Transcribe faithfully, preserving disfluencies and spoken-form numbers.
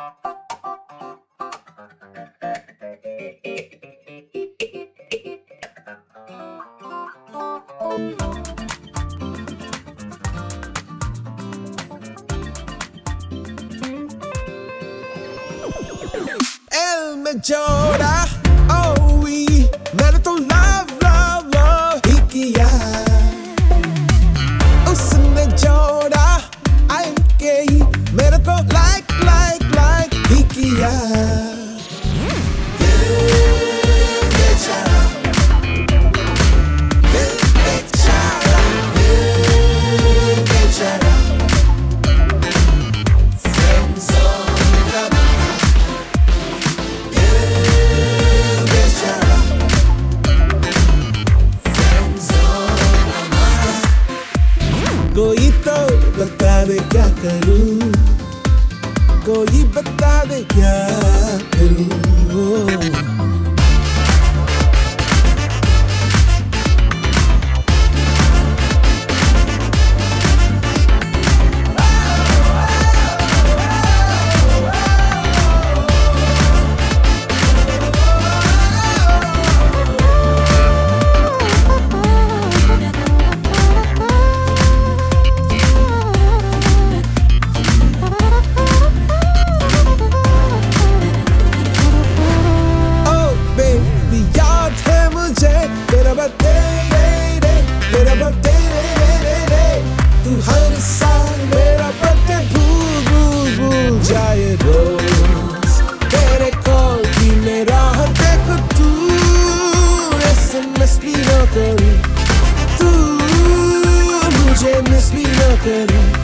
El me llora, oh oui, मैंने तो love love love ही किया। उसने जोड़ा आई के ही मेरे को like like like ही किया। दिल बेचारा, दिल बेचारा, दिल बेचारा। कोई तो बता दे क्या करूं, कोई बता दे क्या करूं। तेरा बर्थडे तेरा बर्थडे तू हर साल मेरा बर्थडे भूल भूल भूल जाए रोज। तेरे कॉल की मेरा देख तू एसएमएस भी न करे, तू मुझे मिस भी न करे।